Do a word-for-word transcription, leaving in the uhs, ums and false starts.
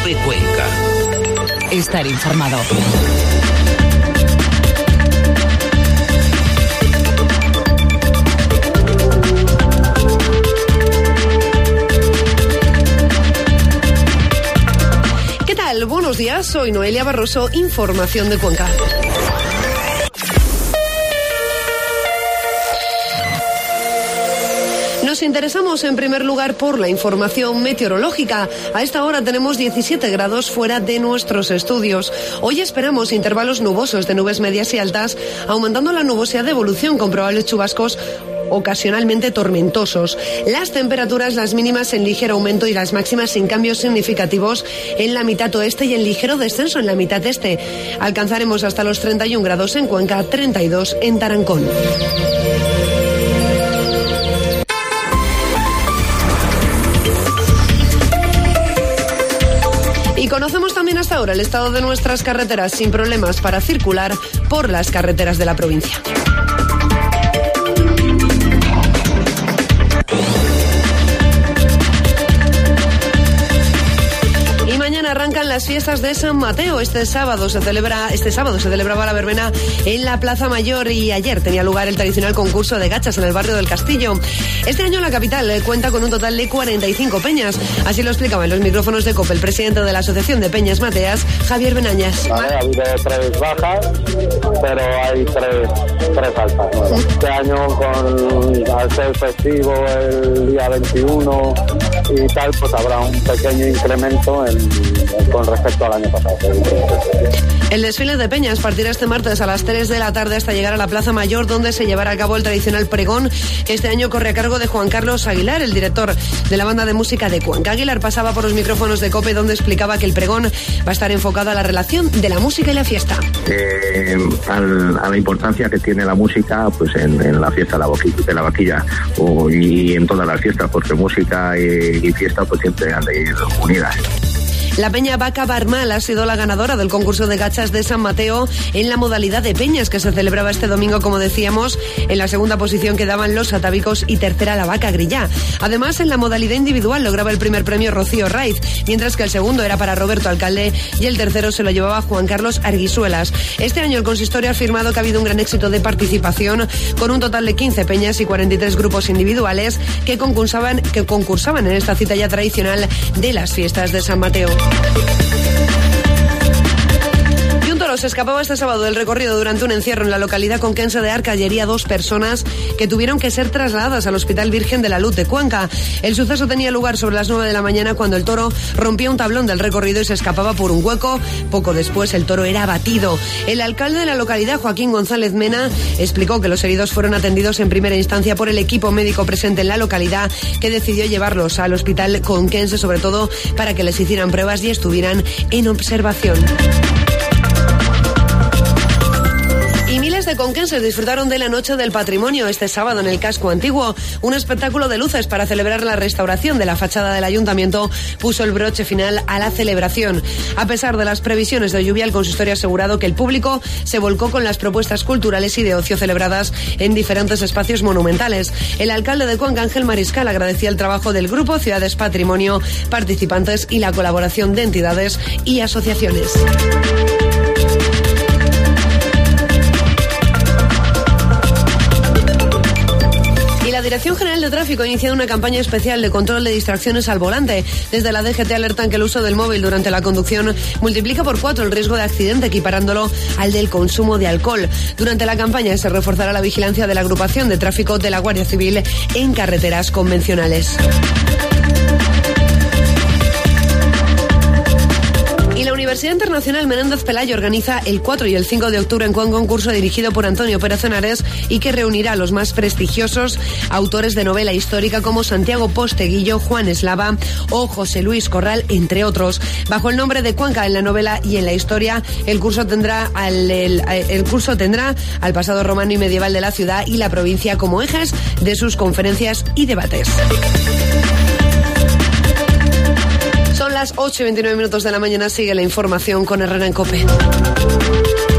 COPE Cuenca. Estar informado. ¿Qué tal? Buenos días, soy Noelia Barroso, información de Cuenca. Nos interesamos en primer lugar por la información meteorológica. A esta hora tenemos diecisiete grados fuera de nuestros estudios. Hoy esperamos intervalos nubosos de nubes medias y altas, aumentando la nubosidad de evolución con probables chubascos ocasionalmente tormentosos. Las temperaturas, las mínimas en ligero aumento y las máximas sin cambios significativos en la mitad oeste y en ligero descenso en la mitad este. Alcanzaremos hasta los treinta y un grados en Cuenca, treinta y dos en Tarancón. Y conocemos también hasta ahora el estado de nuestras carreteras sin problemas para circular por las carreteras de la provincia. Arrancan las fiestas de San Mateo. Este sábado se celebra, este sábado se celebraba la verbena en la Plaza Mayor y ayer tenía lugar el tradicional concurso de gachas en el barrio del Castillo. Este año la capital cuenta con un total de cuarenta y cinco peñas. Así lo explicaba en los micrófonos de COPE el presidente de la Asociación de Peñas Mateas, Javier Benañas. Vale, ha habido tres bajas, pero hay tres, tres altas. ¿No? Este año, con al ser festivo el día veintiuno y tal, pues habrá un pequeño incremento en con respecto al año pasado. El desfile de peñas partirá este martes a las tres de la tarde hasta llegar a la Plaza Mayor, donde se llevará a cabo el tradicional pregón, que este año corre a cargo de Juan Carlos Aguilar, el director de la banda de música de Cuenca. Aguilar pasaba por los micrófonos de COPE, donde explicaba que el pregón va a estar enfocado a la relación de la música y la fiesta. Eh, al, a la importancia que tiene la música pues en, en la fiesta de la, boquilla, de la vaquilla o, y en todas las fiestas, porque música y, y fiesta pues siempre han de ir unidas. La peña Vaca Barmal ha sido la ganadora del concurso de gachas de San Mateo en la modalidad de peñas que se celebraba este domingo, como decíamos. En la segunda posición quedaban los atávicos y tercera la Vaca Grillá. Además, en la modalidad individual lograba el primer premio Rocío Raiz, mientras que el segundo era para Roberto Alcalde y el tercero se lo llevaba Juan Carlos Arguisuelas. Este año el consistorio ha afirmado que ha habido un gran éxito de participación, con un total de quince peñas y cuarenta y tres grupos individuales que concursaban, que concursaban en esta cita ya tradicional de las fiestas de San Mateo. Y un toro se escapaba este sábado del recorrido durante un encierro en la localidad conquense de Arca y hería a dos personas que tuvieron que ser trasladadas al Hospital Virgen de la Luz de Cuenca. El suceso tenía lugar sobre las nueve de la mañana cuando el toro rompía un tablón del recorrido y se escapaba por un hueco. Poco después el toro era abatido. El alcalde de la localidad, Joaquín González Mena, explicó que los heridos fueron atendidos en primera instancia por el equipo médico presente en la localidad, que decidió llevarlos al Hospital Conquense, sobre todo para que les hicieran pruebas y estuvieran en observación. Y miles de conquenses disfrutaron de la Noche del Patrimonio este sábado en el casco antiguo. Un espectáculo de luces para celebrar la restauración de la fachada del ayuntamiento puso el broche final a la celebración. A pesar de las previsiones de lluvia, el consistorio ha asegurado que el público se volcó con las propuestas culturales y de ocio celebradas en diferentes espacios monumentales. El alcalde de Cuenca, Ángel Mariscal, agradecía el trabajo del grupo Ciudades Patrimonio, participantes y la colaboración de entidades y asociaciones. La Dirección General de Tráfico ha iniciado una campaña especial de control de distracciones al volante. Desde la D G T alertan que el uso del móvil durante la conducción multiplica por cuatro el riesgo de accidente, equiparándolo al del consumo de alcohol. Durante la campaña se reforzará la vigilancia de la agrupación de tráfico de la Guardia Civil en carreteras convencionales. La Universidad Internacional Menéndez Pelayo organiza el cuatro y el cinco de octubre en Cuenca un concurso dirigido por Antonio Pérez Henares y que reunirá a los más prestigiosos autores de novela histórica como Santiago Posteguillo, Juan Eslava o José Luis Corral, entre otros. Bajo el nombre de Cuenca en la novela y en la historia, el curso tendrá al, el, el curso tendrá al pasado romano y medieval de la ciudad y la provincia como ejes de sus conferencias y debates. Son las ocho y veintinueve minutos de la mañana. Sigue la información con Herrera en COPE.